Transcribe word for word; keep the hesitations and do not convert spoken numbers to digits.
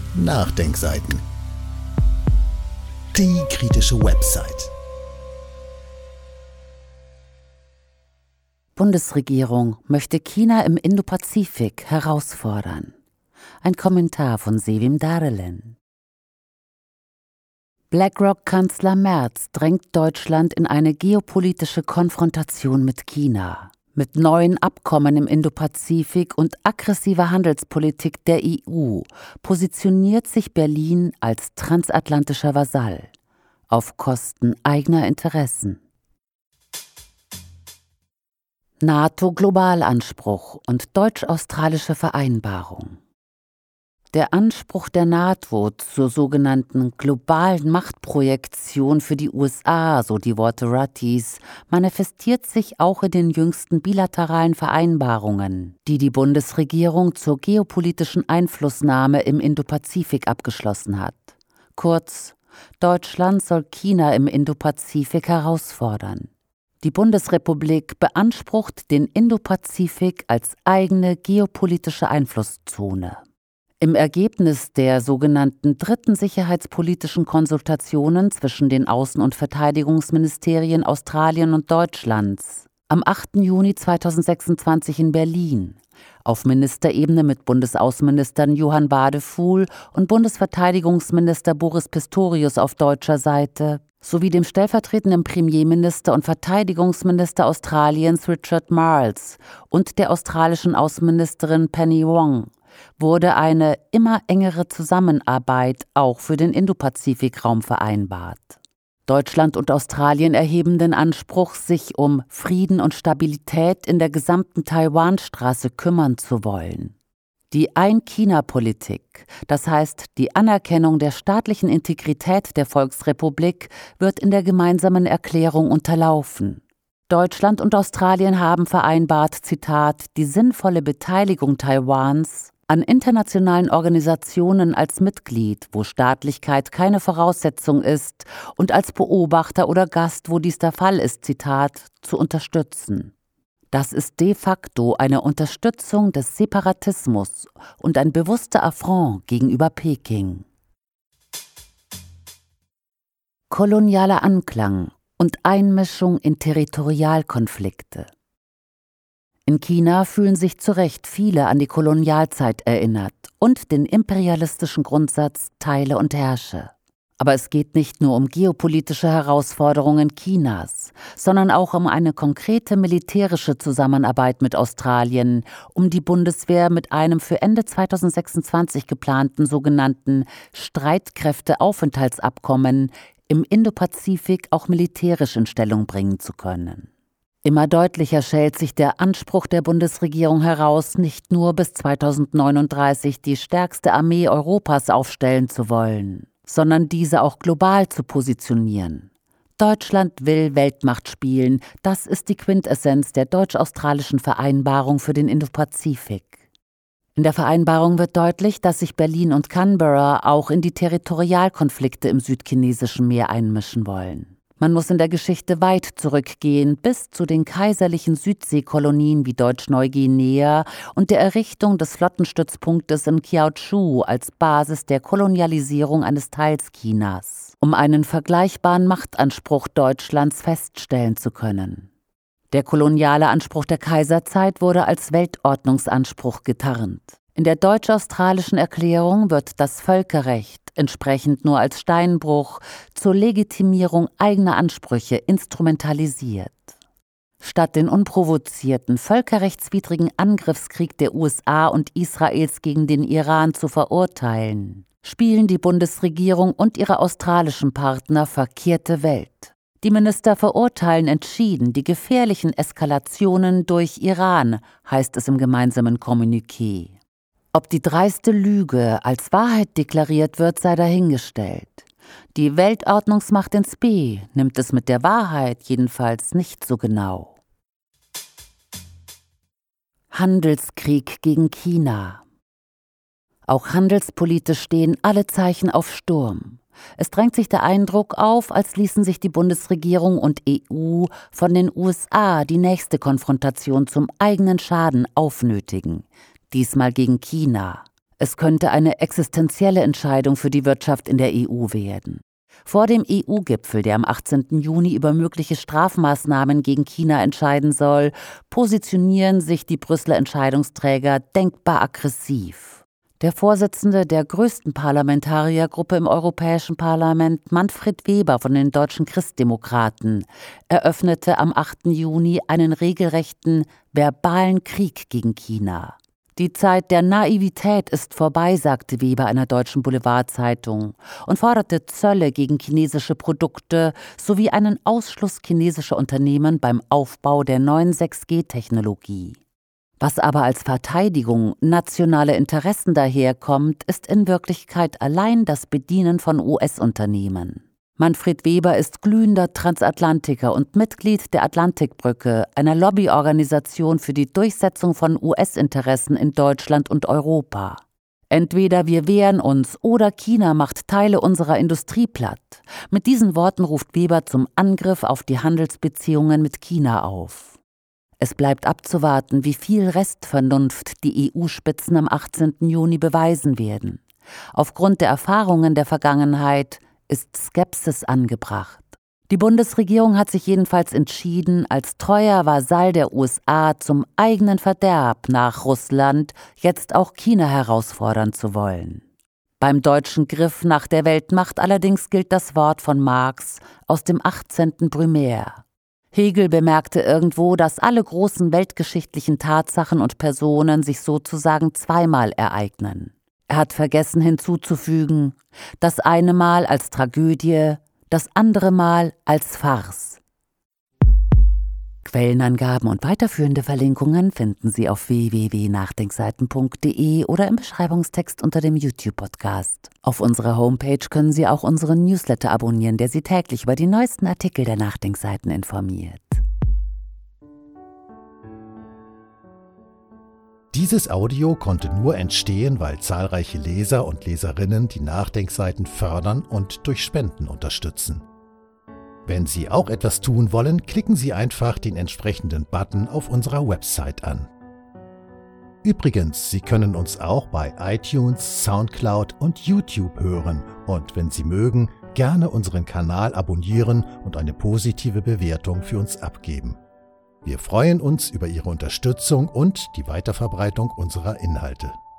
Nachdenkseiten. Die kritische Website. Bundesregierung möchte China im Indopazifik herausfordern. Ein Kommentar von Sevim Darelen. BlackRock-Kanzler Merz drängt Deutschland in eine geopolitische Konfrontation mit China. Mit neuen Abkommen im Indopazifik und aggressiver Handelspolitik der E U positioniert sich Berlin als transatlantischer Vasall auf Kosten eigener Interessen. NATO-Globalanspruch und deutsch-australische Vereinbarung. Der Anspruch der NATO zur sogenannten globalen Machtprojektion für die U S A, so die Worte Rutties, manifestiert sich auch in den jüngsten bilateralen Vereinbarungen, die die Bundesregierung zur geopolitischen Einflussnahme im Indopazifik abgeschlossen hat. Kurz, Deutschland soll China im Indopazifik herausfordern. Die Bundesrepublik beansprucht den Indopazifik als eigene geopolitische Einflusszone. Im Ergebnis der sogenannten dritten sicherheitspolitischen Konsultationen zwischen den Außen- und Verteidigungsministerien Australien und Deutschlands am achten Juni zweitausendsechsundzwanzig in Berlin, auf Ministerebene mit Bundesaußenministern Johann Wadefuhl und Bundesverteidigungsminister Boris Pistorius auf deutscher Seite, sowie dem stellvertretenden Premierminister und Verteidigungsminister Australiens Richard Marles und der australischen Außenministerin Penny Wong, wurde eine immer engere Zusammenarbeit auch für den Indopazifikraum vereinbart. Deutschland und Australien erheben den Anspruch, sich um Frieden und Stabilität in der gesamten Taiwanstraße kümmern zu wollen. Die Ein-China-Politik, das heißt die Anerkennung der staatlichen Integrität der Volksrepublik, wird in der gemeinsamen Erklärung unterlaufen. Deutschland und Australien haben vereinbart, Zitat, die sinnvolle Beteiligung Taiwans an internationalen Organisationen als Mitglied, wo Staatlichkeit keine Voraussetzung ist, und als Beobachter oder Gast, wo dies der Fall ist, Zitat, zu unterstützen. Das ist de facto eine Unterstützung des Separatismus und ein bewusster Affront gegenüber Peking. Kolonialer Anklang und Einmischung in Territorialkonflikte. In China fühlen sich zu Recht viele an die Kolonialzeit erinnert und den imperialistischen Grundsatz Teile und herrsche. Aber es geht nicht nur um geopolitische Herausforderungen Chinas, sondern auch um eine konkrete militärische Zusammenarbeit mit Australien, um die Bundeswehr mit einem für Ende zweitausendsechsundzwanzig geplanten sogenannten Streitkräfteaufenthaltsabkommen im Indopazifik auch militärisch in Stellung bringen zu können. Immer deutlicher schält sich der Anspruch der Bundesregierung heraus, nicht nur bis zweitausendneununddreißig die stärkste Armee Europas aufstellen zu wollen, sondern diese auch global zu positionieren. Deutschland will Weltmacht spielen, das ist die Quintessenz der deutsch-australischen Vereinbarung für den Indopazifik. In der Vereinbarung wird deutlich, dass sich Berlin und Canberra auch in die Territorialkonflikte im südchinesischen Meer einmischen wollen. Man muss in der Geschichte weit zurückgehen, bis zu den kaiserlichen Südseekolonien wie Deutsch-Neuguinea und der Errichtung des Flottenstützpunktes in Kiautschou als Basis der Kolonialisierung eines Teils Chinas, um einen vergleichbaren Machtanspruch Deutschlands feststellen zu können. Der koloniale Anspruch der Kaiserzeit wurde als Weltordnungsanspruch getarnt. In der deutsch-australischen Erklärung wird das Völkerrecht entsprechend nur als Steinbruch zur Legitimierung eigener Ansprüche instrumentalisiert. Statt den unprovozierten, völkerrechtswidrigen Angriffskrieg der U S A und Israels gegen den Iran zu verurteilen, spielen die Bundesregierung und ihre australischen Partner verkehrte Welt. Die Minister verurteilen entschieden die gefährlichen Eskalationen durch Iran, heißt es im gemeinsamen Kommuniqué. Ob die dreiste Lüge als Wahrheit deklariert wird, sei dahingestellt. Die Weltordnungsmacht ins B nimmt es mit der Wahrheit jedenfalls nicht so genau. Handelskrieg gegen China. Auch handelspolitisch stehen alle Zeichen auf Sturm. Es drängt sich der Eindruck auf, als ließen sich die Bundesregierung und E U von den U S A die nächste Konfrontation zum eigenen Schaden aufnötigen. Diesmal gegen China. Es könnte eine existenzielle Entscheidung für die Wirtschaft in der E U werden. Vor dem E U-Gipfel, der am achtzehnten Juni über mögliche Strafmaßnahmen gegen China entscheiden soll, positionieren sich die Brüsseler Entscheidungsträger denkbar aggressiv. Der Vorsitzende der größten Parlamentariergruppe im Europäischen Parlament, Manfred Weber von den Deutschen Christdemokraten, eröffnete am achten Juni einen regelrechten verbalen Krieg gegen China. Die Zeit der Naivität ist vorbei, sagte Weber einer deutschen Boulevardzeitung und forderte Zölle gegen chinesische Produkte sowie einen Ausschluss chinesischer Unternehmen beim Aufbau der neuen sechs G Technologie. Was aber als Verteidigung nationaler Interessen daherkommt, ist in Wirklichkeit allein das Bedienen von U S-Unternehmen. Manfred Weber ist glühender Transatlantiker und Mitglied der Atlantikbrücke, einer Lobbyorganisation für die Durchsetzung von U S-Interessen in Deutschland und Europa. Entweder wir wehren uns oder China macht Teile unserer Industrie platt. Mit diesen Worten ruft Weber zum Angriff auf die Handelsbeziehungen mit China auf. Es bleibt abzuwarten, wie viel Restvernunft die E U-Spitzen am achtzehnten Juni beweisen werden. Aufgrund der Erfahrungen der Vergangenheit ist Skepsis angebracht. Die Bundesregierung hat sich jedenfalls entschieden, als treuer Vasall der U S A zum eigenen Verderb nach Russland jetzt auch China herausfordern zu wollen. Beim deutschen Griff nach der Weltmacht allerdings gilt das Wort von Marx aus dem achtzehnten Brumaire. Hegel bemerkte irgendwo, dass alle großen weltgeschichtlichen Tatsachen und Personen sich sozusagen zweimal ereignen. Er hat vergessen hinzuzufügen, das eine Mal als Tragödie, das andere Mal als Farce. Quellenangaben und weiterführende Verlinkungen finden Sie auf w w w punkt nachdenkseiten punkt d e oder im Beschreibungstext unter dem YouTube-Podcast. Auf unserer Homepage können Sie auch unseren Newsletter abonnieren, der Sie täglich über die neuesten Artikel der Nachdenkseiten informiert. Dieses Audio konnte nur entstehen, weil zahlreiche Leser und Leserinnen die Nachdenkseiten fördern und durch Spenden unterstützen. Wenn Sie auch etwas tun wollen, klicken Sie einfach den entsprechenden Button auf unserer Website an. Übrigens, Sie können uns auch bei iTunes, Soundcloud und YouTube hören und wenn Sie mögen, gerne unseren Kanal abonnieren und eine positive Bewertung für uns abgeben. Wir freuen uns über Ihre Unterstützung und die Weiterverbreitung unserer Inhalte.